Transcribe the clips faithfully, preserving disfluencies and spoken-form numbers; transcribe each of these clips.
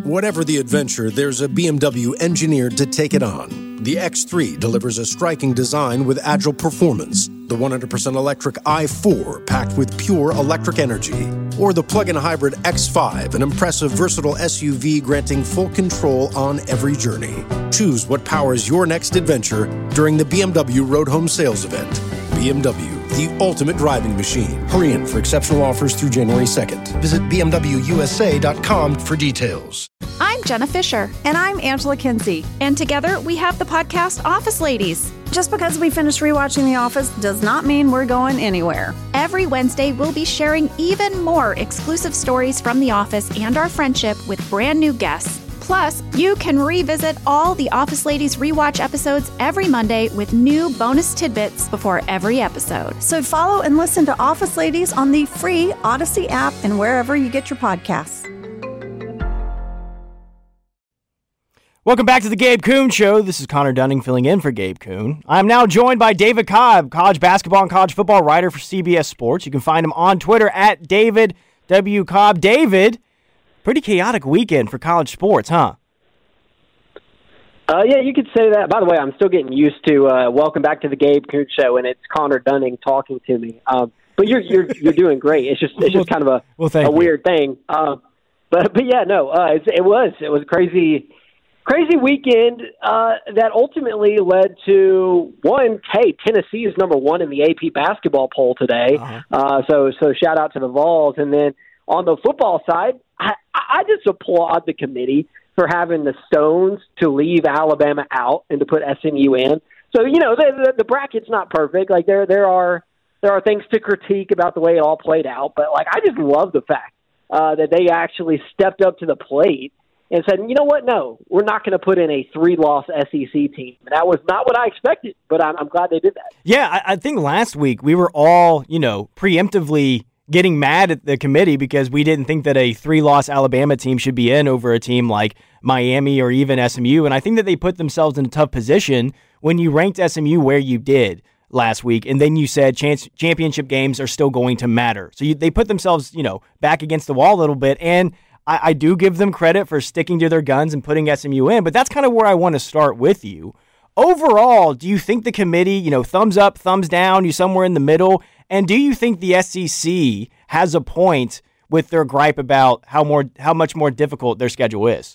Whatever the adventure, there's a B M W engineered to take it on. The X three delivers a striking design with agile performance. The one hundred percent electric i four, packed with pure electric energy. Or the plug-in hybrid X five, an impressive, versatile S U V granting full control on every journey. Choose what powers your next adventure during the B M W Road Home Sales Event. B M W, the ultimate driving machine. Hurry in for exceptional offers through January second. Visit b m w u s a dot com for details. I'm Jenna Fisher. And I'm Angela Kinsey. And together we have the podcast Office Ladies. Just because we finished rewatching The Office does not mean we're going anywhere. Every Wednesday, we'll be sharing even more exclusive stories from The Office and our friendship with brand new guests. Plus, you can revisit all the Office Ladies rewatch episodes every Monday with new bonus tidbits before every episode. So follow and listen to Office Ladies on the free Odyssey app and wherever you get your podcasts. Welcome back to the Gabe Kuhn Show. This is Connor Dunning filling in for Gabe Kuhn. I'm now joined by David Cobb, college basketball and college football writer for C B S Sports. You can find him on Twitter at David W. Cobb. David, pretty chaotic weekend for college sports, huh? Uh, yeah, you could say that. By the way, I'm still getting used to uh, welcome back to the Gabe Kuhn Show, and it's Connor Dunning talking to me. Um, but you're you're you're doing great. It's just it's just kind of a well, a you. weird thing. Uh, but but yeah, no, uh, it, it was it was crazy. Crazy weekend uh, that ultimately led to, one, hey, Tennessee is number one in the A P basketball poll today. Uh-huh. Uh, so so shout out to the Vols. And then on the football side, I, I just applaud the committee for having the Stones to leave Alabama out and to put S M U in. So, you know, the, the, the bracket's not perfect. Like, there there are there are things to critique about the way it all played out. But, like, I just love the fact uh, that they actually stepped up to the plate and said, you know what, no, we're not going to put in a three-loss S E C team. And that was not what I expected, but I'm, I'm glad they did that. Yeah, I, I think last week we were all, you know, preemptively getting mad at the committee because we didn't think that a three-loss Alabama team should be in over a team like Miami or even S M U. And I think that they put themselves in a tough position when you ranked S M U where you did last week, and then you said chance, championship games are still going to matter. So you, they put themselves, you know, back against the wall a little bit, and I, I do give them credit for sticking to their guns and putting S M U in, but that's kind of where I want to start with you. Overall, do you think the committee, you know, thumbs up, thumbs down, you somewhere in the middle, and do you think the S E C has a point with their gripe about how more, how much more difficult their schedule is?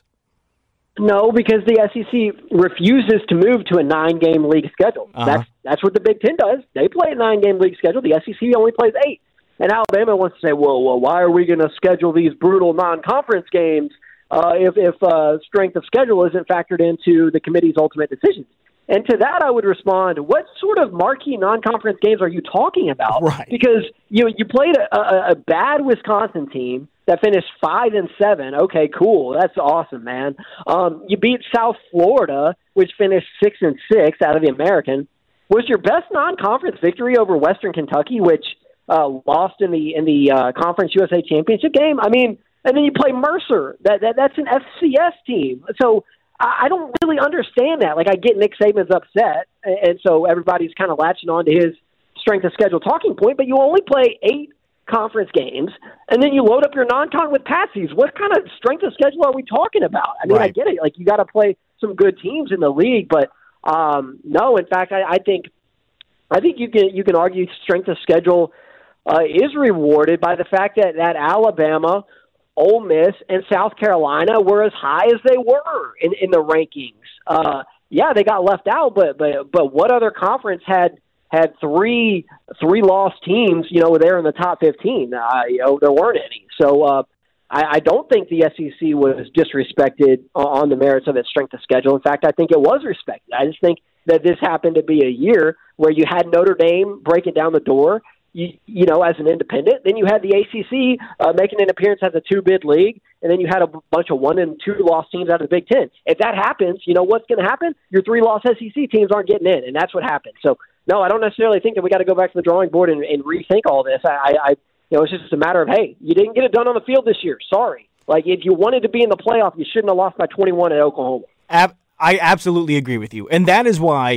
No, because the S E C refuses to move to a nine-game league schedule. Uh-huh. That's that's what the Big Ten does. They play a nine-game league schedule. The S E C only plays eight. And Alabama wants to say, well, well why are we going to schedule these brutal non-conference games uh, if, if uh, strength of schedule isn't factored into the committee's ultimate decisions? And to that, I would respond, what sort of marquee non-conference games are you talking about? Right. Because you you played a, a, a bad Wisconsin team that finished five and seven. Okay, cool. That's awesome, man. Um, you beat South Florida, which finished six and six out of the American. Was your best non-conference victory over Western Kentucky, which uh, lost in the in the uh, Conference U S A Championship game? I mean, and then you play Mercer. That, that that's an F C S team. So I, I don't really understand that. Like, I get Nick Saban's upset, and, and so everybody's kind of latching on to his strength of schedule talking point. But you only play eight conference games, and then you load up your non-con with patsies. What kind of strength of schedule are we talking about? I mean, right. I get it. Like, you got to play some good teams in the league, but um, no. In fact, I, I think I think you can you can argue strength of schedule uh, is rewarded by the fact that that Alabama, Ole Miss, and South Carolina were as high as they were in, in the rankings. Uh, yeah, they got left out, but but but what other conference had? had three three lost teams, you know, there in the top fifteen. Uh, you know, there weren't any. So uh, I, I don't think the S E C was disrespected on the merits of its strength of schedule. In fact, I think it was respected. I just think that this happened to be a year where you had Notre Dame breaking down the door, you, you know, as an independent. Then you had the A C C uh, making an appearance as a two-bid league, and then you had a bunch of one- and two-loss teams out of the Big Ten. If that happens, you know what's going to happen? Your three-loss S E C teams aren't getting in, and that's what happened. So, no, I don't necessarily think that we got to go back to the drawing board and, and rethink all this. I, I, you know, it's just a matter of, hey, you didn't get it done on the field this year. Sorry. Like, if you wanted to be in the playoff, you shouldn't have lost by twenty-one at Oklahoma. Ab- I absolutely agree with you. And that is why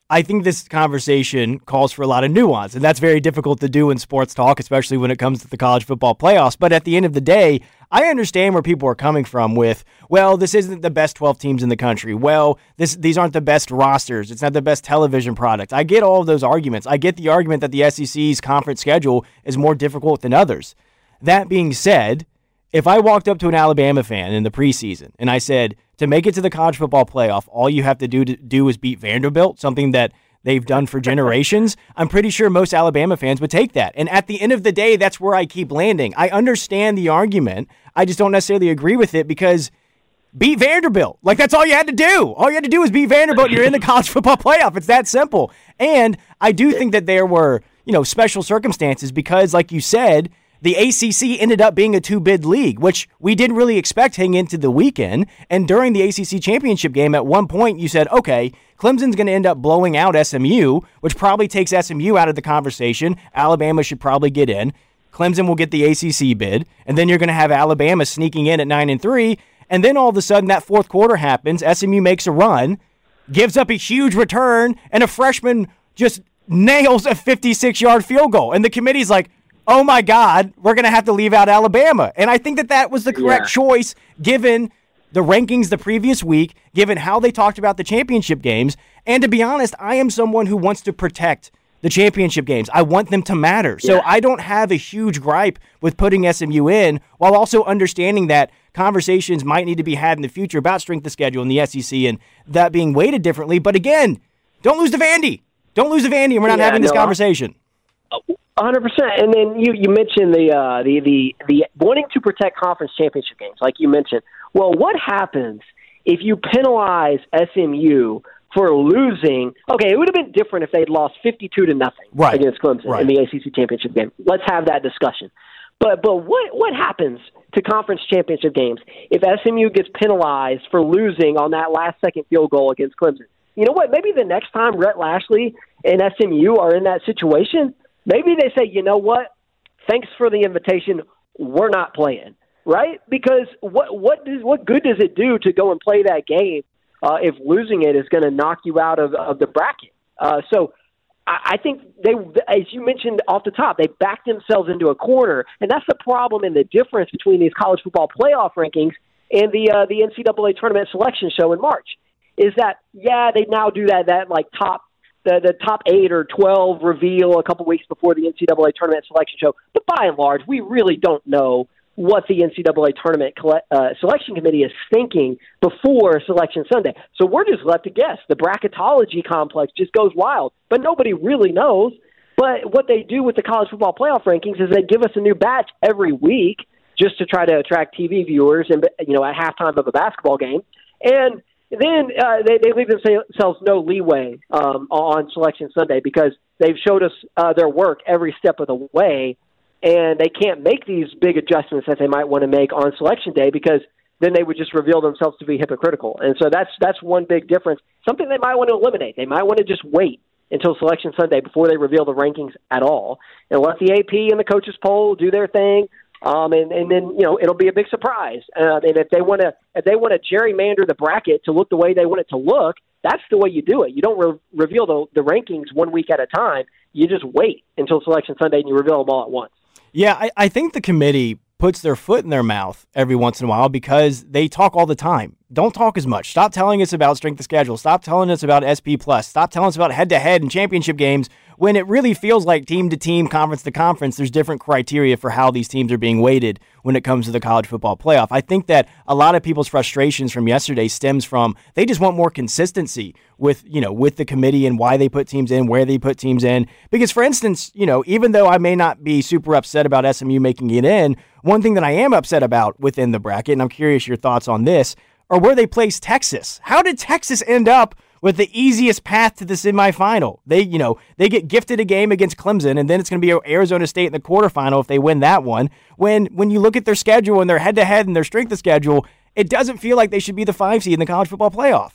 I think this conversation calls for a lot of nuance, and that's very difficult to do in sports talk, especially when it comes to the college football playoffs. But at the end of the day, I understand where people are coming from with, well, this isn't the best twelve teams in the country. Well, this these aren't the best rosters. It's not the best television product. I get all of those arguments. I get the argument that the S E C's conference schedule is more difficult than others. That being said, if I walked up to an Alabama fan in the preseason and I said, to make it to the college football playoff, all you have to do to do is beat Vanderbilt, something that they've done for generations, I'm pretty sure most Alabama fans would take that. And at the end of the day, that's where I keep landing. I understand the argument. I just don't necessarily agree with it because beat Vanderbilt. Like, that's all you had to do. All you had to do was beat Vanderbilt and you're in the college football playoff. It's that simple. And I do think that there were, you know, special circumstances because, like you said, the A C C ended up being a two-bid league, which we didn't really expect heading into the weekend. And during the A C C championship game, at one point you said, okay, Clemson's going to end up blowing out S M U, which probably takes S M U out of the conversation. Alabama should probably get in. Clemson will get the A C C bid. And then you're going to have Alabama sneaking in at nine and three. And then all of a sudden that fourth quarter happens. S M U makes a run, gives up a huge return, and a freshman just nails a fifty-six-yard field goal. And the committee's like, oh my God, we're going to have to leave out Alabama. And I think that that was the correct yeah. choice given the rankings the previous week, given how they talked about the championship games. And to be honest, I am someone who wants to protect the championship games. I want them to matter. So yeah. I don't have a huge gripe with putting S M U in while also understanding that conversations might need to be had in the future about strength of schedule in the S E C and that being weighted differently. But again, don't lose to Vandy. Don't lose to Vandy, and we're not yeah, having this no, conversation. one hundred percent. And then you, you mentioned the, uh, the the the wanting to protect conference championship games, like you mentioned. Well, what happens if you penalize S M U for losing? Okay, it would have been different if they'd lost fifty-two to nothing right. against Clemson right. in the A C C championship game. Let's have that discussion. But but what what happens to conference championship games if S M U gets penalized for losing on that last second field goal against Clemson? You know what? Maybe the next time Rhett Lashlee and S M U are in that situation, maybe they say, you know what? Thanks for the invitation. We're not playing, right? Because what what does what good does it do to go and play that game uh, if losing it is going to knock you out of, of the bracket? Uh, so I, I think they, as you mentioned off the top, they backed themselves into a corner, and that's the problem and the difference between these college football playoff rankings and the uh, the N C double A tournament selection show in March. Is that yeah they now do that that like top. The, the top eight or twelve reveal a couple weeks before the N C double A tournament selection show. But by and large, we really don't know what the N C double A tournament uh, selection committee is thinking before Selection Sunday. So we're just left to guess. The bracketology complex just goes wild, but nobody really knows. But what they do with the college football playoff rankings is they give us a new batch every week just to try to attract T V viewers and, you know, at halftime of a basketball game. And then uh, they, they leave themselves no leeway um, on Selection Sunday because they've showed us uh, their work every step of the way, and they can't make these big adjustments that they might want to make on Selection Day because then they would just reveal themselves to be hypocritical. And so that's that's one big difference, something they might want to eliminate. They might want to just wait until Selection Sunday before they reveal the rankings at all and let the A P and the coaches poll do their thing. Um, and, and then, you know, it'll be a big surprise. Uh, and if they want to, if they want to gerrymander the bracket to look the way they want it to look, that's the way you do it. You don't re- reveal the, the rankings one week at a time. You just wait until Selection Sunday and you reveal them all at once. Yeah, I, I think the committee puts their foot in their mouth every once in a while because they talk all the time. Don't talk as much. Stop telling us about strength of schedule. Stop telling us about S P plus. Stop telling us about head-to-head and championship games when it really feels like team-to-team, conference-to-conference, there's different criteria for how these teams are being weighted when it comes to the college football playoff. I think that a lot of people's frustrations from yesterday stems from they just want more consistency with, you know, with the committee and why they put teams in, where they put teams in. Because, for instance, you know, even though I may not be super upset about S M U making it in, one thing that I am upset about within the bracket, and I'm curious your thoughts on this, are where they placed Texas. How did Texas end up with the easiest path to the semifinal? They, you know, they get gifted a game against Clemson, and then it's going to be Arizona State in the quarterfinal if they win that one. When when you look at their schedule and their head-to-head and their strength of schedule, it doesn't feel like they should be the five seed in the college football playoff.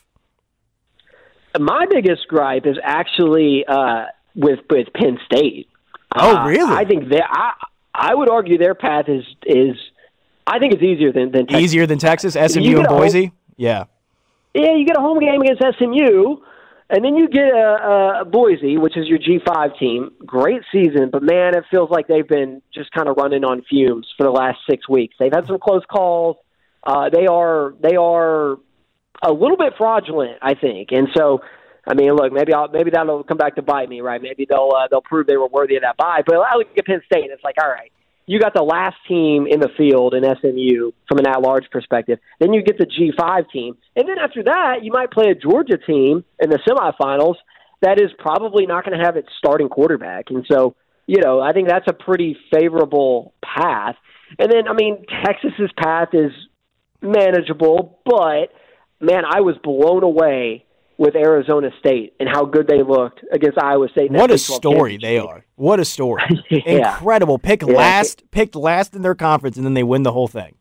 My biggest gripe is actually uh, with with Penn State. Oh, really? Uh, I think they. I I would argue their path is is. I think it's easier than, than Texas. Easier than Texas, S M U and Boise? Home, yeah. Yeah, you get a home game against S M U, And then you get a, a Boise, which is your G five team. Great season, but man, it feels like they've been just kind of running on fumes for the last six weeks. They've had some close calls. Uh, they are they are a little bit fraudulent, I think. And so, I mean, look, maybe I'll, maybe that'll come back to bite me, right? Maybe they'll uh, they'll prove they were worthy of that bye. But I look at Penn State, and it's like, all right, you got the last team in the field in S M U from an at-large perspective. Then you get the G five team. And then after that, you might play a Georgia team in the semifinals that is probably not going to have its starting quarterback. And so, you know, I think that's a pretty favorable path. And then, I mean, Texas's path is manageable, but, man, I was blown away with Arizona State and how good they looked against Iowa State. What a story they are. What a story. yeah. Incredible. Pick yeah. last, picked last in their conference, and then they win the whole thing.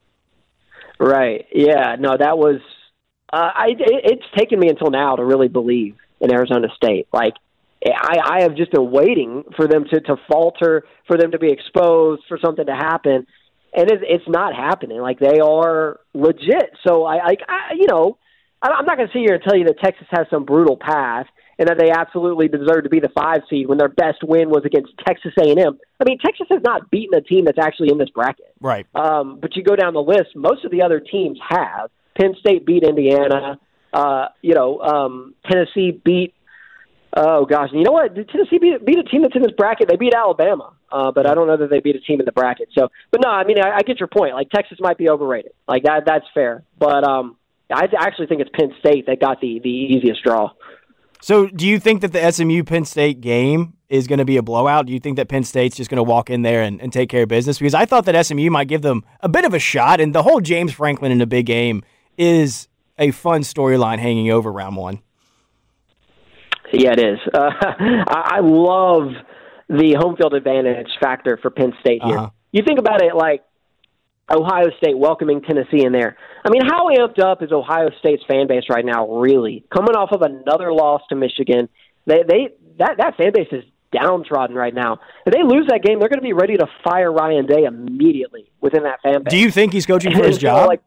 Right. Yeah. No, that was uh, – I, it, it's taken me until now to really believe in Arizona State. Like, I, I have just been waiting for them to, to falter, for them to be exposed, for something to happen, and it's, it's not happening. Like, they are legit. So, I, I, I you know – I'm not going to sit here and tell you that Texas has some brutal path and that they absolutely deserve to be the five seed when their best win was against Texas A and M. I mean, Texas has not beaten a team that's actually in this bracket. Right. Um, but you go down the list, most of the other teams have. Penn State beat Indiana. Uh, you know, um, Tennessee beat – oh, gosh. And you know what? Did Tennessee beat, beat a team that's in this bracket? They beat Alabama. Uh, but I don't know that they beat a team in the bracket. So, But, no, I mean, I, I get your point. Like, Texas might be overrated. Like, that. that's fair. But – um I actually think it's Penn State that got the, the easiest draw. So do you think that the S M U-Penn State game is going to be a blowout? Do you think that Penn State's just going to walk in there and, and take care of business? Because I thought that S M U might give them a bit of a shot, and the whole James Franklin in a big game is a fun storyline hanging over round one. Yeah, it is. Uh, I, I love the home field advantage factor for Penn State here. Uh-huh. You think about it like Ohio State welcoming Tennessee in there. I mean, how amped up is Ohio State's fan base right now, really? Coming off of another loss to Michigan, they they that, that fan base is downtrodden right now. If they lose that game, they're going to be ready to fire Ryan Day immediately within that fan base. Do you think he's coaching for his job? Like,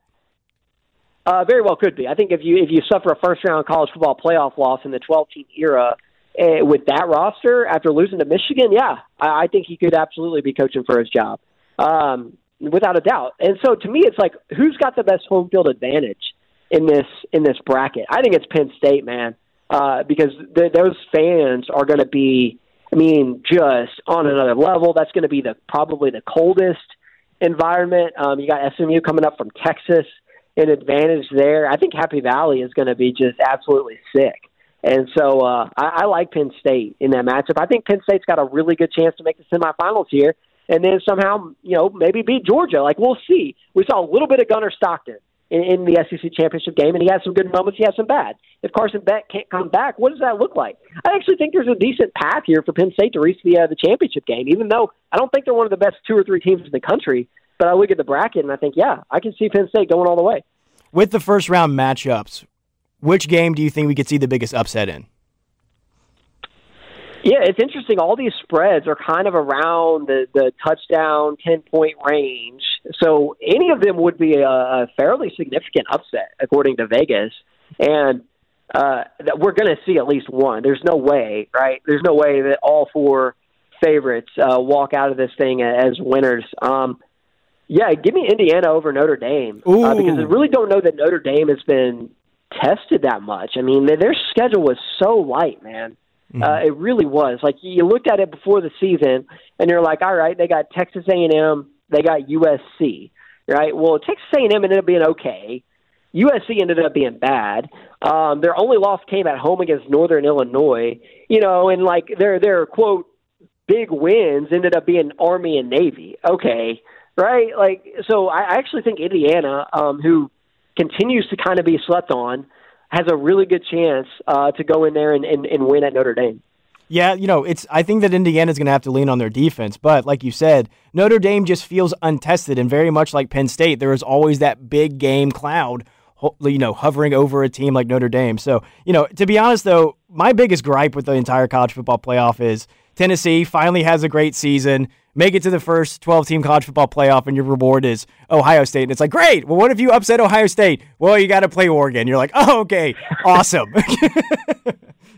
uh, very well could be. I think if you if you suffer a first-round college football playoff loss in the twelve-team era uh, with that roster after losing to Michigan, yeah, I, I think he could absolutely be coaching for his job. Um Without a doubt. And so to me, it's like, who's got the best home field advantage in this in this bracket? I think it's Penn State, man, uh, because th- those fans are going to be, I mean, just on another level. That's going to be the probably the coldest environment. Um, you got S M U coming up from Texas, an advantage there. I think Happy Valley is going to be just absolutely sick. And so uh, I, I like Penn State in that matchup. I think Penn State's got a really good chance to make the semifinals here. And then somehow, you know, maybe beat Georgia. Like, we'll see. We saw a little bit of Gunnar Stockton in, in the S E C championship game, and he had some good moments. He had some bad. If Carson Beck can't come back, what does that look like? I actually think there's a decent path here for Penn State to reach the uh, the championship game, even though I don't think they're one of the best two or three teams in the country. But I look at the bracket, and I think, yeah, I can see Penn State going all the way. With the first-round matchups, which game do you think we could see the biggest upset in? Yeah, it's interesting. All these spreads are kind of around the, the touchdown, ten-point range. So any of them would be a, a fairly significant upset, according to Vegas. And uh, that we're going to see at least one. There's no way, right? There's no way that all four favorites uh, walk out of this thing as winners. Um, yeah, give me Indiana over Notre Dame. Uh, because I really don't know that Notre Dame has been tested that much. I mean, their schedule was so light, man. Uh, it really was. Like, you looked at it before the season, and you're like, all right, they got Texas A and M, they got U S C, right? Well, Texas A and M ended up being okay. U S C ended up being bad. Um, their only loss came at home against Northern Illinois, you know, and, like, their, their, quote, big wins ended up being Army and Navy. Okay, right? Like, so I actually think Indiana, um, who continues to kind of be slept on, has a really good chance uh, to go in there and, and, and win at Notre Dame. Yeah, you know, it's. I think that Indiana's going to have to lean on their defense, but like you said, Notre Dame just feels untested, and very much like Penn State, there is always that big game cloud, you know, hovering over a team like Notre Dame. So, you know, to be honest, though, my biggest gripe with the entire college football playoff is Tennessee finally has a great season, make it to the first twelve-team college football playoff, and your reward is Ohio State. And it's like, great, well, what if you upset Ohio State? Well, you got to play Oregon. You're like, oh, okay, awesome.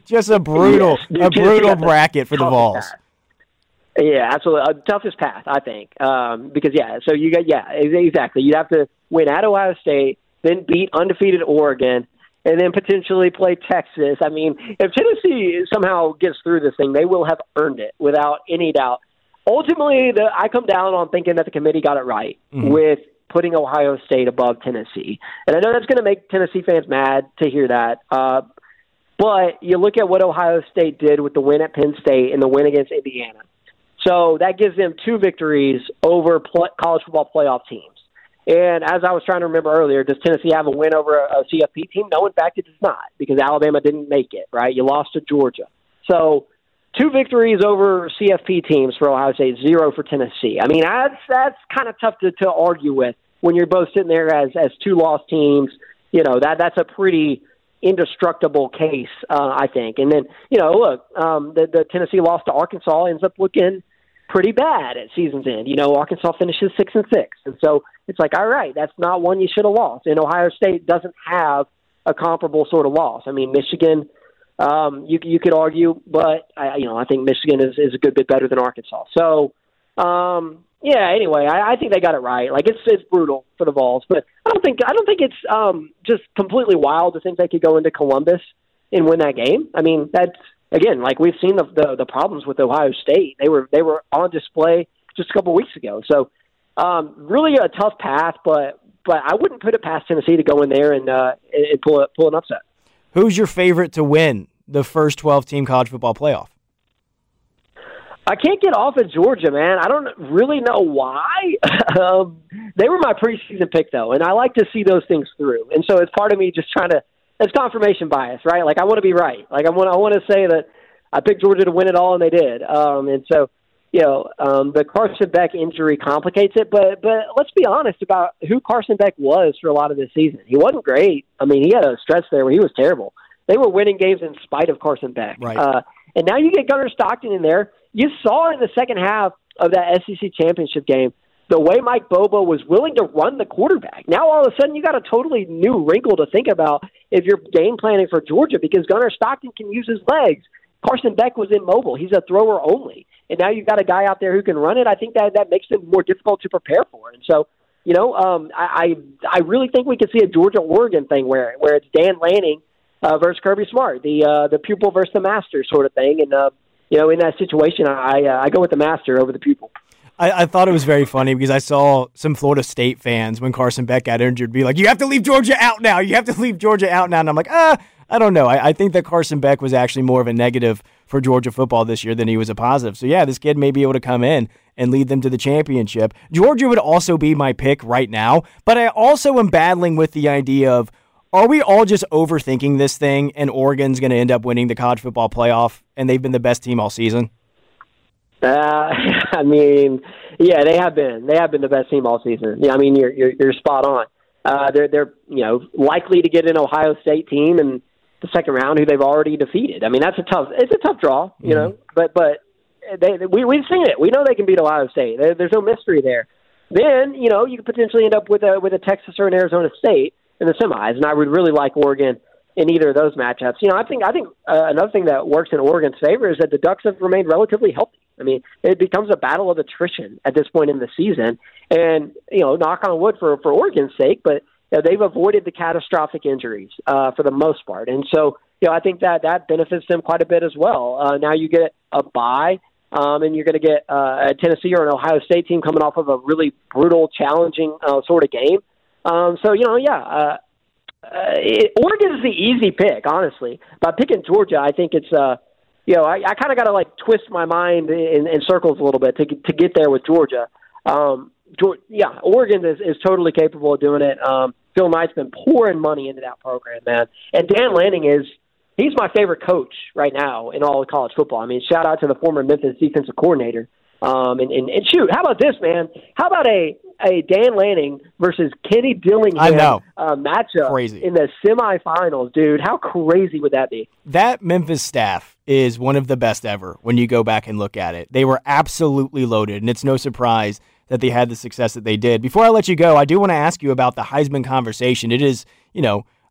Just a brutal, yes, a brutal bracket for the Vols. Path. Yeah, absolutely. Uh, toughest path, I think. Um, because, yeah, so you got, yeah, exactly. You'd have to win at Ohio State, then beat undefeated Oregon, and then potentially play Texas. I mean, if Tennessee somehow gets through this thing, they will have earned it without any doubt. Ultimately, the, I come down on thinking that the committee got it right mm-hmm. with putting Ohio State above Tennessee. And I know that's going to make Tennessee fans mad to hear that. Uh, but you look at what Ohio State did with the win at Penn State and the win against Indiana. So that gives them two victories over pl- college football playoff teams. And as I was trying to remember earlier, does Tennessee have a win over a, a C F P team? No, in fact, it does not, because Alabama didn't make it, right? You lost to Georgia. So two victories over C F P teams for Ohio State, zero for Tennessee. I mean, that's that's kind of tough to, to argue with when you're both sitting there as, as two lost teams. You know, that that's a pretty indestructible case, uh, I think. And then, you know, look, um, the, the Tennessee loss to Arkansas ends up looking pretty bad at season's end. You know, Arkansas finishes six and six. And so it's like, all right, that's not one you should have lost. And Ohio State doesn't have a comparable sort of loss. I mean, Michigan, um, you you could argue, but I, you know, I think Michigan is, is a good bit better than Arkansas. So, um, yeah. Anyway, I, I think they got it right. Like it's it's brutal for the Vols, but I don't think I don't think it's um, just completely wild to think they could go into Columbus and win that game. I mean, that's again, like we've seen the the, the problems with Ohio State. They were they were on display just a couple weeks ago. So, um, really a tough path, but but I wouldn't put it past Tennessee to go in there and uh, and pull a, pull an upset. Who's your favorite to win the first twelve-team college football playoff? I can't get off of Georgia, man. I don't really know why. um, they were my preseason pick, though, and I like to see those things through. And so it's part of me just trying to – it's confirmation bias, right? Like I want to be right. Like I want, I want to say that I picked Georgia to win it all, and they did. Um, and so, you know, um, the Carson Beck injury complicates it. But but let's be honest about who Carson Beck was for a lot of this season. He wasn't great. I mean, he had a stretch there where he was terrible. They were winning games in spite of Carson Beck. Right. Uh, and now you get Gunnar Stockton in there. You saw in the second half of that S E C championship game the way Mike Bobo was willing to run the quarterback. Now all of a sudden you got a totally new wrinkle to think about if you're game planning for Georgia, because Gunnar Stockton can use his legs. Carson Beck was immobile. He's a thrower only. And now you've got a guy out there who can run it. I think that that makes it more difficult to prepare for. And so, you know, um, I, I I really think we could see a Georgia-Oregon thing where where it's Dan Lanning uh, versus Kirby Smart, the uh, the pupil versus the master sort of thing. And, uh, you know, in that situation, I uh, I go with the master over the pupil. I, I thought it was very funny because I saw some Florida State fans when Carson Beck got injured be like, you have to leave Georgia out now. You have to leave Georgia out now. And I'm like, ah, I don't know. I, I think that Carson Beck was actually more of a negative for Georgia football this year than he was a positive. So, yeah, this kid may be able to come in and lead them to the championship. Georgia would also be my pick right now, but I also am battling with the idea of, are we all just overthinking this thing and Oregon's going to end up winning the college football playoff and they've been the best team all season? Uh, I mean, yeah, they have been. They have been the best team all season. Yeah, I mean, you're you're, you're spot on. Uh, they're they're you know likely to get an Ohio State team in the second round who they've already defeated. I mean, that's a tough. It's a tough draw, you mm-hmm. know. But but they, they we we've seen it. We know they can beat Ohio State. There, there's no mystery there. Then you know you could potentially end up with a with a Texas or an Arizona State in the semis, and I would really like Oregon in either of those matchups. You know, I think I think uh, another thing that works in Oregon's favor is that the Ducks have remained relatively healthy. I mean, it becomes a battle of attrition at this point in the season. And, you know, knock on wood for, for Oregon's sake, but you know, they've avoided the catastrophic injuries uh, for the most part. And so, you know, I think that that benefits them quite a bit as well. Uh, now you get a bye, um, and you're going to get uh, a Tennessee or an Ohio State team coming off of a really brutal, challenging uh, sort of game. Um, so, you know, yeah, uh, uh, it, Oregon is the easy pick, honestly. By picking Georgia, I think it's uh, – You know, I, I kind of got to like twist my mind in, in circles a little bit to to get there with Georgia. Um, Georgia yeah, Oregon is, is totally capable of doing it. Um, Phil Knight's been pouring money into that program, man. And Dan Lanning is he's my favorite coach right now in all of college football. I mean, shout out to the former Memphis defensive coordinator. Um, and, and, and shoot, how about this, man? How about a, a Dan Lanning versus Kenny Dillingham I know. Uh, matchup Crazy. in the semifinals, dude? How crazy would that be? That Memphis staff is one of the best ever when you go back and look at it. They were absolutely loaded, and it's no surprise that they had the success that they did. Before I let you go, I do want to ask you about the Heisman conversation. It is, you know,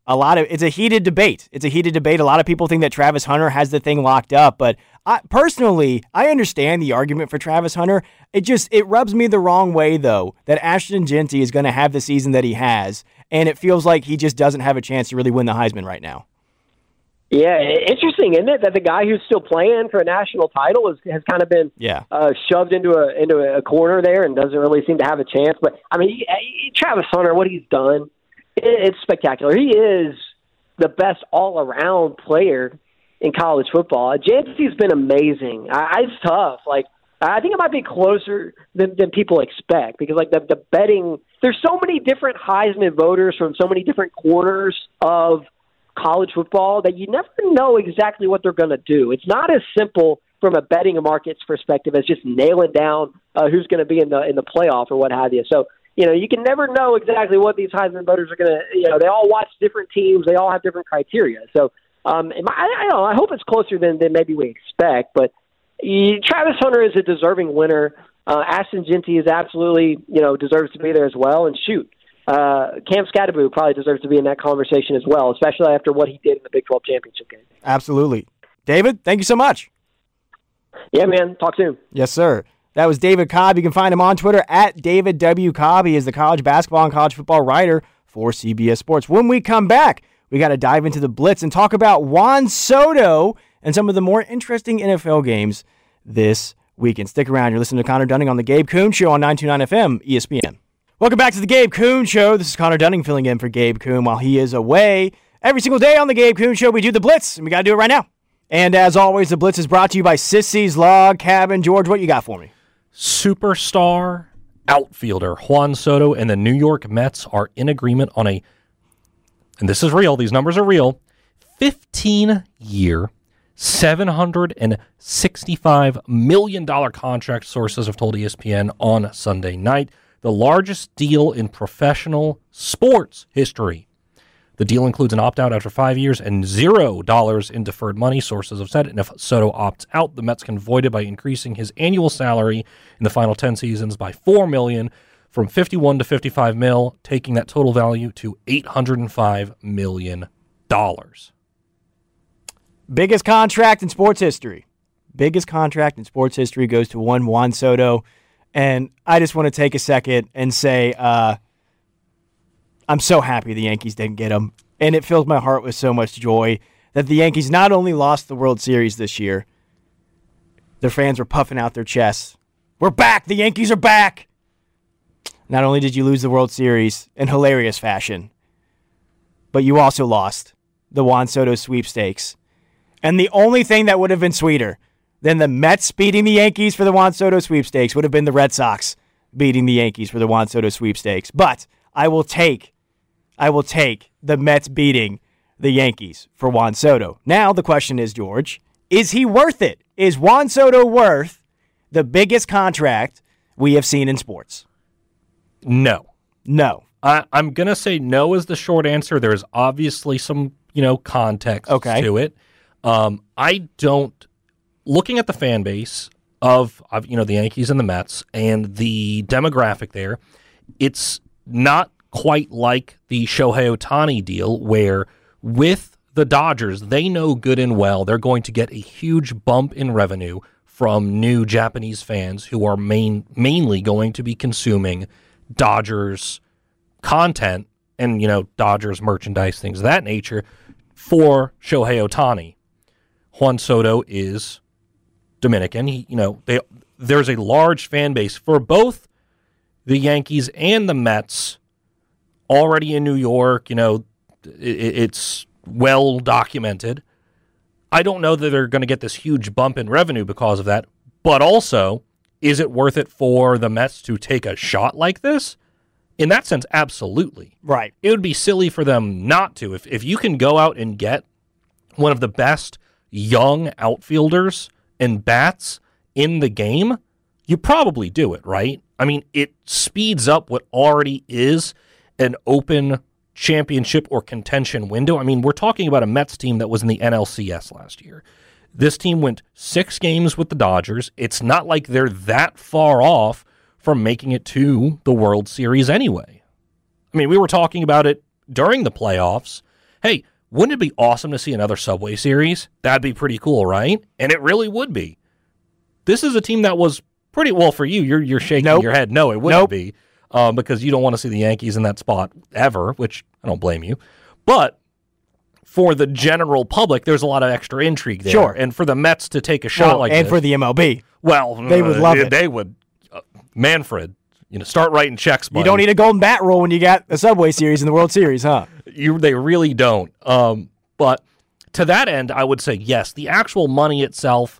a lot of it's a heated debate. It's a heated debate. A lot of people think that Travis Hunter has the thing locked up, but I, personally, I understand the argument for Travis Hunter. It just it rubs me the wrong way, though, that Ashton Jeanty is going to have the season that he has, and it feels like he just doesn't have a chance to really win the Heisman right now. Yeah, interesting, isn't it, that the guy who's still playing for a national title is, has kind of been yeah. uh, shoved into a into a corner there and doesn't really seem to have a chance. But I mean, he, he, Travis Hunter, what he's done, it's spectacular. He is the best all-around player in college football. Jeanty's been amazing. I, it's tough. Like, I think it might be closer than, than people expect because, like, the, the betting, there's so many different Heisman voters from so many different corners of college football that you never know exactly what they're going to do. It's not as simple from a betting market's perspective as just nailing down uh, who's going to be in the in the playoff or what have you. So, you know, you can never know exactly what these Heisman voters are going to, you know, they all watch different teams. They all have different criteria. So, um, I, I don't know. I hope it's closer than, than maybe we expect. But he, Travis Hunter is a deserving winner. Uh, Ashton Jeanty is absolutely, you know, deserves to be there as well. And shoot, uh, Cam Skattebo probably deserves to be in that conversation as well, especially after what he did in the Big twelve championship game. Absolutely. David, thank you so much. Yeah, man. Talk soon. Yes, sir. That was David Cobb. You can find him on Twitter at David W. Cobb. He is the college basketball and college football writer for C B S Sports. When we come back, we got to dive into the Blitz and talk about Juan Soto and some of the more interesting N F L games this weekend. Stick around. You're listening to Connor Dunning on the Gabe Kuhn Show on nine two nine F M E S P N. Welcome back to the Gabe Kuhn Show. This is Connor Dunning filling in for Gabe Kuhn while he is away. Every single day on the Gabe Kuhn Show, we do the Blitz, and we got to do it right now. And as always, the Blitz is brought to you by Sissy's Log Cabin. George, what you got for me? Superstar outfielder Juan Soto and the New York Mets are in agreement on a, and this is real, these numbers are real, fifteen-year, seven hundred sixty-five million dollars contract, sources have told E S P N on Sunday night, the largest deal in professional sports history. The deal includes an opt-out after five years and zero dollars in deferred money, sources have said. And if Soto opts out, the Mets can void it by increasing his annual salary in the final ten seasons by four million dollars from fifty-one to fifty-five mil, taking that total value to eight hundred five million dollars. Biggest contract in sports history. Biggest contract in sports history goes to one Juan Soto. And I just want to take a second and say, uh, I'm so happy the Yankees didn't get him, and it fills my heart with so much joy that the Yankees not only lost the World Series this year, their fans were puffing out their chests. We're back! The Yankees are back! Not only did you lose the World Series in hilarious fashion, but you also lost the Juan Soto sweepstakes. And the only thing that would have been sweeter than the Mets beating the Yankees for the Juan Soto sweepstakes would have been the Red Sox beating the Yankees for the Juan Soto sweepstakes. But I will take I will take the Mets beating the Yankees for Juan Soto. Now the question is, George, is he worth it? Is Juan Soto worth the biggest contract we have seen in sports? No. No. I, I'm going to say no is the short answer. There's obviously some, you know, context okay. to it. Um, I don't, looking at the fan base of, of, you know, the Yankees and the Mets and the demographic there, it's not quite like the Shohei Ohtani deal where with the Dodgers, they know good and well they're going to get a huge bump in revenue from new Japanese fans who are main, mainly going to be consuming Dodgers content and, you know, Dodgers merchandise, things of that nature for Shohei Ohtani. Juan Soto is Dominican. He, you know, they, there's a large fan base for both the Yankees and the Mets already in New York. You know, it, it's well documented. I don't know that they're going to get this huge bump in revenue because of that, but also, is it worth it for the Mets to take a shot like this? In that sense, absolutely. Right. It would be silly for them not to. If if you can go out and get one of the best young outfielders and bats in the game, you probably do it, right? I mean, it speeds up what already is an open championship or contention window. I mean, we're talking about a Mets team that was in the N L C S last year. This team went six games with the Dodgers. It's not like they're that far off from making it to the World Series anyway. I mean, we were talking about it during the playoffs, hey, wouldn't it be awesome to see another Subway Series? That'd be pretty cool, right? And it really would be. This is a team that was pretty well for you. You're you're shaking Nope. your head. No, it wouldn't Nope. be um, because you don't want to see the Yankees in that spot ever, which I don't blame you. But for the general public, there's a lot of extra intrigue there. Sure. And for the Mets to take a shot Well, like and this, for the M L B. well, they would uh, love they, it. They would. Uh, Manfred, you know, start writing checks. Buddy. You don't need a golden bat roll when you got a Subway Series in the World Series, huh? You, they really don't. Um, but to that end, I would say yes. The actual money itself,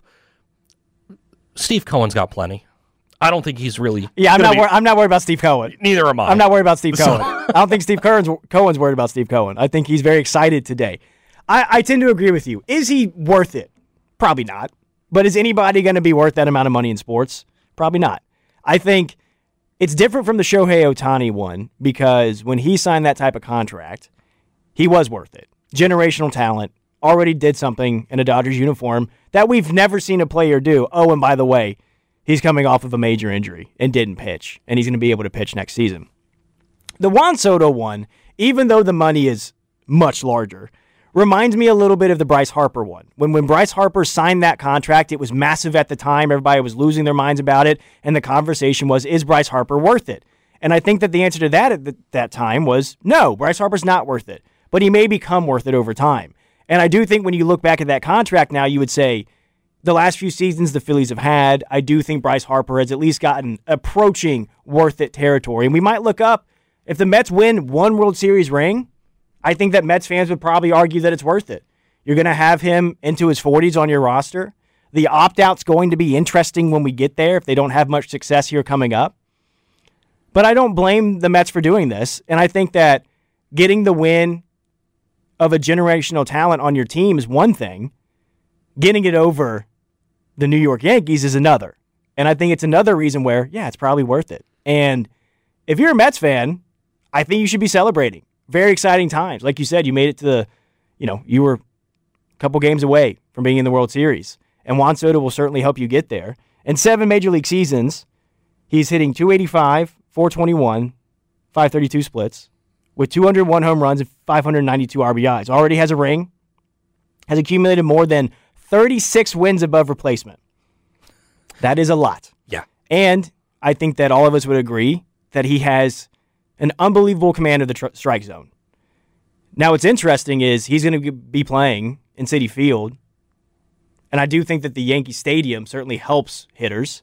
Steve Cohen's got plenty. I don't think he's really. Yeah, I'm gonna not. be- Wor- I'm not worried about Steve Cohen. Neither am I. I'm not worried about Steve So- Cohen. I don't think Steve Cohen's, Cohen's worried about Steve Cohen. I think he's very excited today. I, I tend to agree with you. Is he worth it? Probably not. But is anybody going to be worth that amount of money in sports? Probably not. I think it's different from the Shohei Ohtani one because when he signed that type of contract, he was worth it. Generational talent, already did something in a Dodgers uniform that we've never seen a player do. Oh, and by the way, he's coming off of a major injury and didn't pitch, and he's going to be able to pitch next season. The Juan Soto one, even though the money is much larger, reminds me a little bit of the Bryce Harper one. When when Bryce Harper signed that contract, it was massive at the time. Everybody was losing their minds about it, and the conversation was, is Bryce Harper worth it? And I think that the answer to that at th- that time was, no, Bryce Harper's not worth it, but he may become worth it over time. And I do think when you look back at that contract now, you would say, the last few seasons the Phillies have had, I do think Bryce Harper has at least gotten approaching worth it territory. And we might look up, if the Mets win one World Series ring, I think that Mets fans would probably argue that it's worth it. You're going to have him into his forties on your roster. The opt-out's going to be interesting when we get there if they don't have much success here coming up. But I don't blame the Mets for doing this. And I think that getting the win of a generational talent on your team is one thing. Getting it over the New York Yankees is another. And I think it's another reason where, yeah, it's probably worth it. And if you're a Mets fan, I think you should be celebrating. Very exciting times. Like you said, you made it to the, you know, you were a couple games away from being in the World Series. And Juan Soto will certainly help you get there. In seven Major League seasons, he's hitting two eighty-five, four twenty-one, five thirty-two splits with two hundred one home runs and five hundred ninety-two R B Is. Already has a ring. Has accumulated more than thirty-six wins above replacement. That is a lot. Yeah. And I think that all of us would agree that he has an unbelievable command of the tr- strike zone. Now, what's interesting is he's going to be playing in Citi Field, and I do think that the Yankee Stadium certainly helps hitters.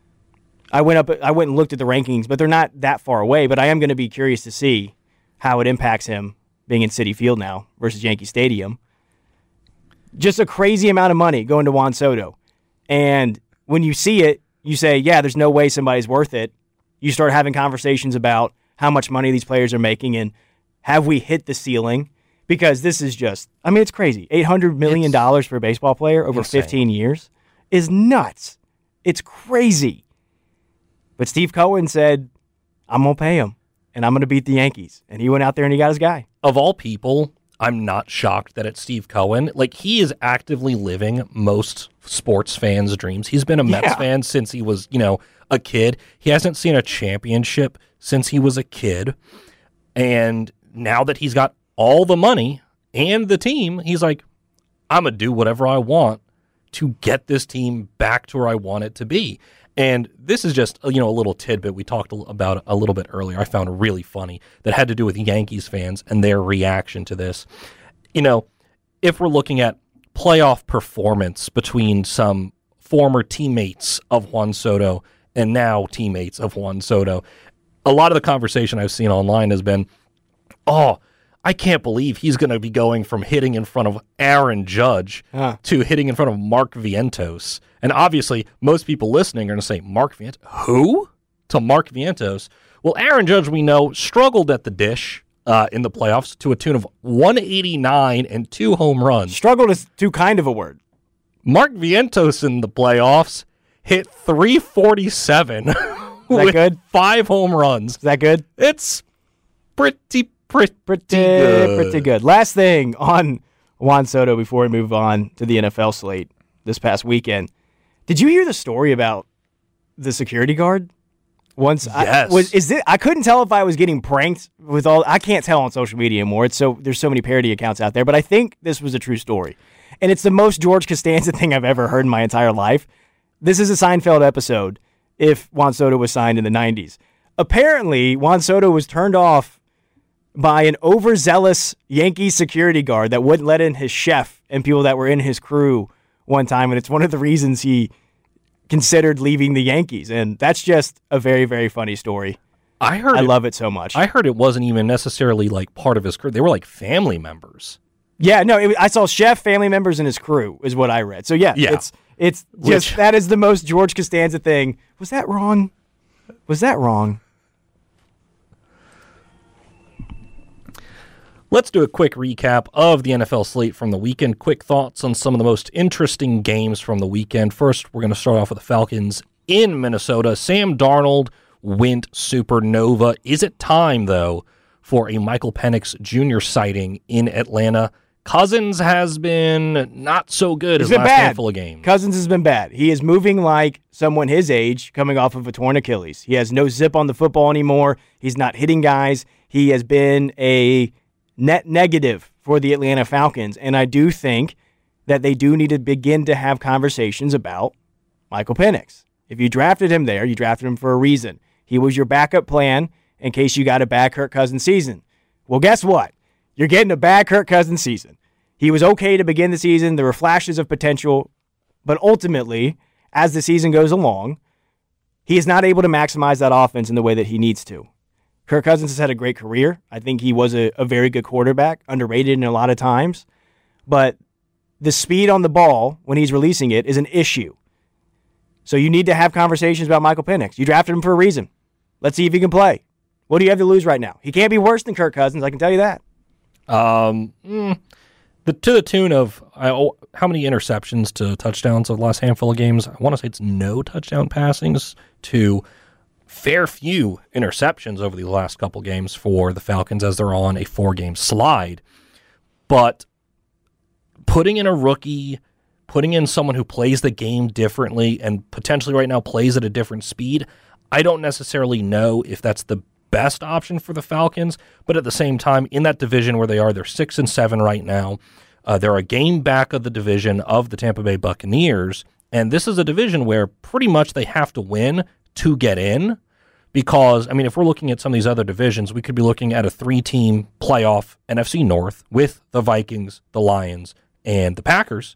I went up, I went and looked at the rankings, but they're not that far away. But I am going to be curious to see how it impacts him being in Citi Field now versus Yankee Stadium. Just a crazy amount of money going to Juan Soto. And when you see it, you say, yeah, there's no way somebody's worth it. You start having conversations about how much money these players are making and have we hit the ceiling? Because this is just, I mean, it's crazy. eight hundred million dollars for a baseball player over insane. fifteen years is nuts. It's crazy. But Steve Cohen said, I'm going to pay him, and I'm going to beat the Yankees. And he went out there and he got his guy. Of all people, I'm not shocked that it's Steve Cohen. Like, he is actively living most sports fans' dreams. He's been a Mets Yeah. fan since he was, you know, a kid. He hasn't seen a championship since he was a kid. And now that he's got all the money and the team, he's like, I'm going to do whatever I want to get this team back to where I want it to be. And this is just, you know, a little tidbit we talked about a little bit earlier. I found really funny that had to do with Yankees fans and their reaction to this. You know, if we're looking at playoff performance between some former teammates of Juan Soto and now teammates of Juan Soto, a lot of the conversation I've seen online has been, oh, I can't believe he's going to be going from hitting in front of Aaron Judge Huh. to hitting in front of Mark Vientos. And obviously, most people listening are going to say, Mark Vientos? Who? To Mark Vientos. Well, Aaron Judge, we know, struggled at the dish uh, in the playoffs to a tune of one eighty-nine and two home runs. Struggled is too kind of a word. Mark Vientos in the playoffs hit three forty-seven with good? five home runs. Is that good? It's pretty, pretty, Pretty good. Pretty good. Last thing on Juan Soto before we move on to the N F L slate this past weekend. Did you hear the story about the security guard? Once yes. I was is it I couldn't tell if I was getting pranked with all I can't tell on social media anymore. It's so there's so many parody accounts out there, but I think this was a true story. And it's the most George Costanza thing I've ever heard in my entire life. This is a Seinfeld episode if Juan Soto was signed in the nineties. Apparently, Juan Soto was turned off by an overzealous Yankee security guard that wouldn't let in his chef and people that were in his crew one time, and it's one of the reasons he considered leaving the Yankees, and that's just a very, very funny story. I heard. I it, love it so much. I heard it wasn't even necessarily like part of his crew. They were like family members. Yeah, no, it, I saw chef, family members, and his crew is what I read. So yeah, yeah. it's it's just Which, that is the most George Costanza thing. Was that wrong? Was that wrong? Let's do a quick recap of the N F L slate from the weekend. Quick thoughts on some of the most interesting games from the weekend. First, we're going to start off with the Falcons in Minnesota. Sam Darnold went supernova. Is it time, though, for a Michael Penix Junior sighting in Atlanta? Cousins has been not so good his last bad. handful of games. Cousins has been bad. He is moving like someone his age coming off of a torn Achilles. He has no zip on the football anymore. He's not hitting guys. He has been a net negative for the Atlanta Falcons, and I do think that they do need to begin to have conversations about Michael Penix. If you drafted him there, you drafted him for a reason. He was your backup plan in case you got a bad Kirk Cousins season. Well, guess what? You're getting a bad Kirk Cousins season. He was okay to begin the season. There were flashes of potential, but ultimately, as the season goes along, he is not able to maximize that offense in the way that he needs to. Kirk Cousins has had a great career. I think he was a, a very good quarterback, underrated in a lot of times. But the speed on the ball when he's releasing it is an issue. So you need to have conversations about Michael Penix. You drafted him for a reason. Let's see if he can play. What do you have to lose right now? He can't be worse than Kirk Cousins, I can tell you that. Um, mm, the to the tune of I, oh, how many interceptions to touchdowns of the last handful of games? I want to say it's no touchdown passings to fair few interceptions over the last couple games for the Falcons as they're on a four-game slide. But putting in a rookie, putting in someone who plays the game differently and potentially right now plays at a different speed, I don't necessarily know if that's the best option for the Falcons, but at the same time, in that division where they are, they're six and seven right now. Uh, they're a game back of the division of the Tampa Bay Buccaneers, and this is a division where pretty much they have to win to get in, because, I mean, if we're looking at some of these other divisions, we could be looking at a three-team playoff N F C North with the Vikings, the Lions, and the Packers.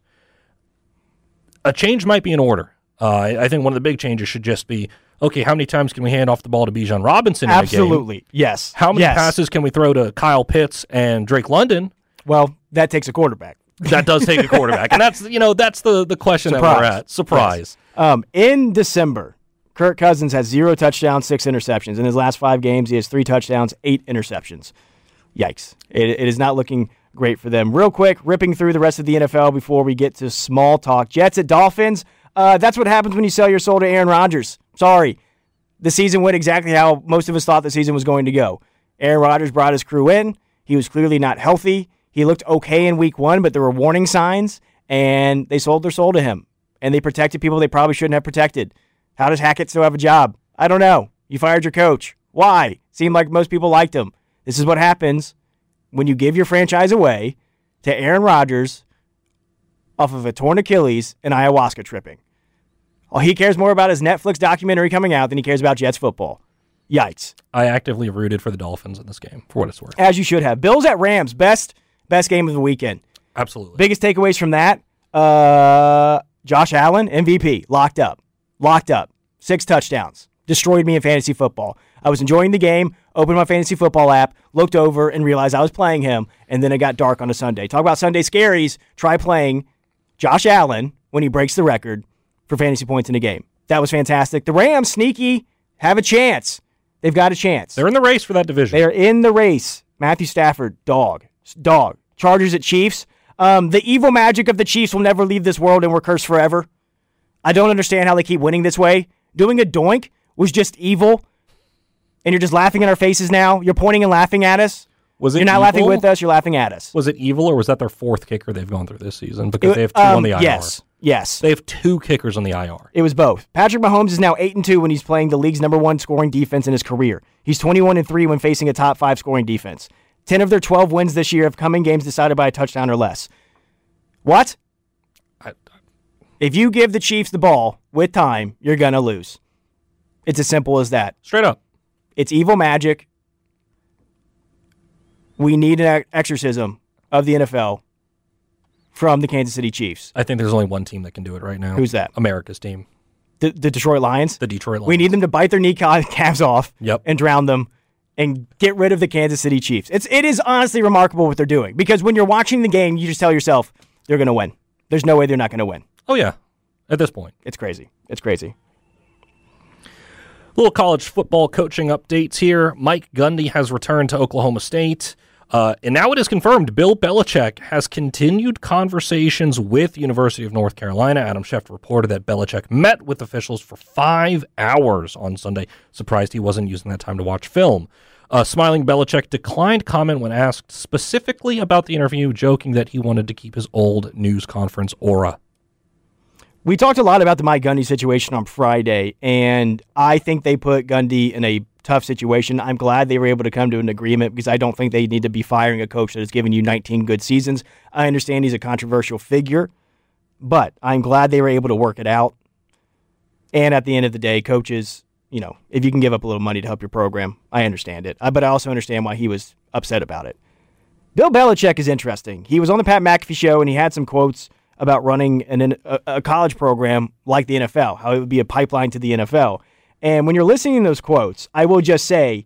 A change might be in order. Uh, I think one of the big changes should just be, okay, how many times can we hand off the ball to Bijan Robinson in Absolutely, a game? yes. How many yes. passes can we throw to Kyle Pitts and Drake London? Well, that takes a quarterback. That does take a quarterback, and that's you know that's the the question Surprise. that we're at. Surprise. Yes. Um, in December, Kirk Cousins has zero touchdowns, six interceptions. In his last five games, he has three touchdowns, eight interceptions. Yikes! It, it is not looking great for them. Real quick, ripping through the rest of the N F L before we get to small talk. Jets at Dolphins. Uh, that's what happens when you sell your soul to Aaron Rodgers. Sorry. The season went exactly how most of us thought the season was going to go. Aaron Rodgers brought his crew in. He was clearly not healthy. He looked okay in week one, but there were warning signs, and they sold their soul to him. And they protected people they probably shouldn't have protected. How does Hackett still have a job? I don't know. You fired your coach. Why? Seemed like most people liked him. This is what happens when you give your franchise away to Aaron Rodgers off of a torn Achilles and ayahuasca tripping. Oh, he cares more about his Netflix documentary coming out than he cares about Jets football. Yikes. I actively rooted for the Dolphins in this game, for what it's worth. As you should have. Bills at Rams, best best game of the weekend. Absolutely. Biggest takeaways from that, uh, Josh Allen, M V P, locked up. Locked up. Six touchdowns. Destroyed me in fantasy football. I was enjoying the game, opened my fantasy football app, looked over, and realized I was playing him, and then it got dark on a Sunday. Talk about Sunday scaries. Try playing Josh Allen when he breaks the record for fantasy points in a game. That was fantastic. The Rams, sneaky, have a chance. They've got a chance. They're in the race for that division. They are in the race. Matthew Stafford, dog. Dog. Chargers at Chiefs. Um, the evil magic of the Chiefs will never leave this world, and we're cursed forever. I don't understand how they keep winning this way. Doing a doink was just evil, and you're just laughing in our faces now. You're pointing and laughing at us. Was it You're not evil? laughing with us. You're laughing at us. Was it evil, or was that their fourth kicker they've gone through this season? Because It- they have two um, on the I R. Yes. Yes. They have two kickers on the I R. It was both. Patrick Mahomes is now eight and two when he's playing the league's number one scoring defense in his career. He's twenty-one and three when facing a top five scoring defense. ten of their twelve wins this year have come in games decided by a touchdown or less. What? I, I, if you give the Chiefs the ball with time, you're going to lose. It's as simple as that. Straight up. It's evil magic. We need an exorcism of the N F L from the Kansas City Chiefs. I think there's only one team that can do it right now. Who's that? America's team. The, the Detroit Lions? The Detroit Lions. We need them to bite their kneecaps off Yep. and drown them and get rid of the Kansas City Chiefs. It's, it is honestly remarkable what they're doing, because when you're watching the game, you just tell yourself they're going to win. There's no way they're not going to win. Oh, yeah. At this point. It's crazy. It's crazy. Little college football coaching updates here. Mike Gundy has returned to Oklahoma State. Uh, and now it is confirmed Bill Belichick has continued conversations with University of North Carolina. Adam Schefter reported that Belichick met with officials for five hours on Sunday. Surprised he wasn't using that time to watch film. Uh, smiling Belichick declined comment when asked specifically about the interview, joking that he wanted to keep his old news conference aura. We talked a lot about the Mike Gundy situation on Friday, and I think they put Gundy in a tough situation. I'm glad they were able to come to an agreement, because I don't think they need to be firing a coach that has given you nineteen good seasons. I understand he's a controversial figure, but I'm glad they were able to work it out. And at the end of the day, coaches, you know, if you can give up a little money to help your program, I understand it. But I also understand why he was upset about it. Bill Belichick is interesting. He was on the Pat McAfee show, and he had some quotes about running an, a, a college program like the N F L, how it would be a pipeline to the N F L. And when you're listening to those quotes, I will just say,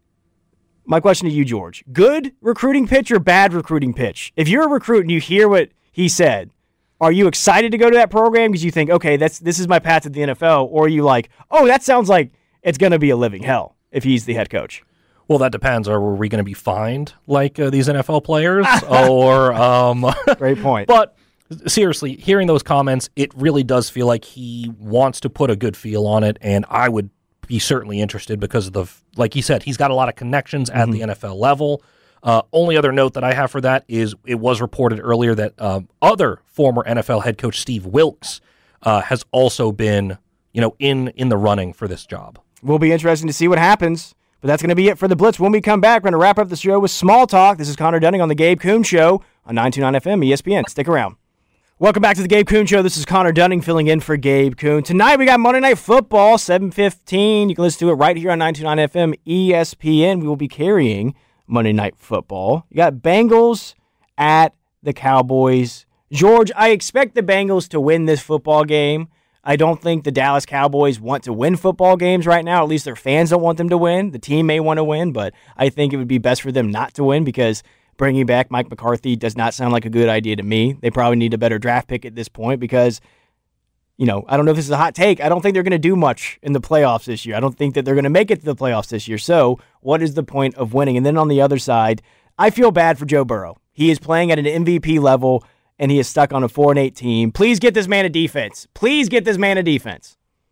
my question to you, George, good recruiting pitch or bad recruiting pitch? If you're a recruit and you hear what he said, are you excited to go to that program because you think, okay, that's this is my path to the N F L? Or are you like, oh, that sounds like it's going to be a living hell if he's the head coach? Well, that depends. Are we going to be fined like uh, these N F L players? or um, Great point. But seriously, hearing those comments, it really does feel like he wants to put a good feel on it, and I would be certainly interested because of the, like he said, he's got a lot of connections at mm-hmm. the N F L level. Uh, only other note that I have for that is it was reported earlier that uh, other former N F L head coach Steve Wilks uh, has also been, you know, in in the running for this job. Will be interesting to see what happens. But that's going to be it for the Blitz. When we come back, we're going to wrap up the show with Small Talk. This is Connor Dunning on the Gabe Kuhn Show on nine two nine F M E S P N. Stick around. Welcome back to the Gabe Kuhn Show. This is Connor Dunning filling in for Gabe Kuhn. Tonight we got Monday Night Football, seven fifteen. You can listen to it right here on nine two nine F M E S P N. We will be carrying Monday Night Football. You got Bengals at the Cowboys. George, I expect the Bengals to win this football game. I don't think the Dallas Cowboys want to win football games right now. At least their fans don't want them to win. The team may want to win, but I think it would be best for them not to win, because bringing back Mike McCarthy does not sound like a good idea to me. They probably need a better draft pick at this point because, you know, I don't know if this is a hot take. I don't think they're going to do much in the playoffs this year. I don't think that they're going to make it to the playoffs this year. So what is the point of winning? And then on the other side, I feel bad for Joe Burrow. He is playing at an M V P level, and he is stuck on a four and eight team. Please get this man a defense. Please get this man a defense.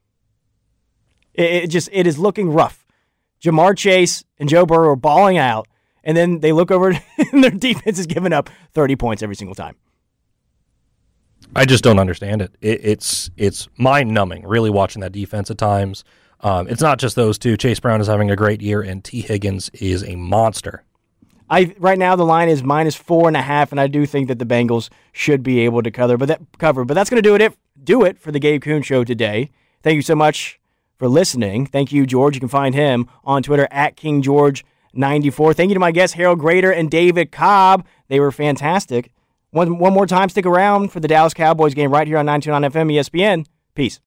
It, it just it is looking rough. Jamar Chase and Joe Burrow are balling out, and then they look over and their defense is giving up thirty points every single time. I just don't understand it. it it's it's mind-numbing, really, watching that defense at times. Um, it's not just those two. Chase Brown is having a great year, and T. Higgins is a monster. I right now the line is minus four and a half, and I do think that the Bengals should be able to cover. But that cover, but that's going to do it. Do it for the Gabe Kuhn Show today. Thank you so much for listening. Thank you, George. You can find him on Twitter at King George ninety-four. Thank you to my guests Harold Grader and David Cobb. They were fantastic. One one more time, stick around for the Dallas Cowboys game right here on nine two nine F M E S P N. Peace.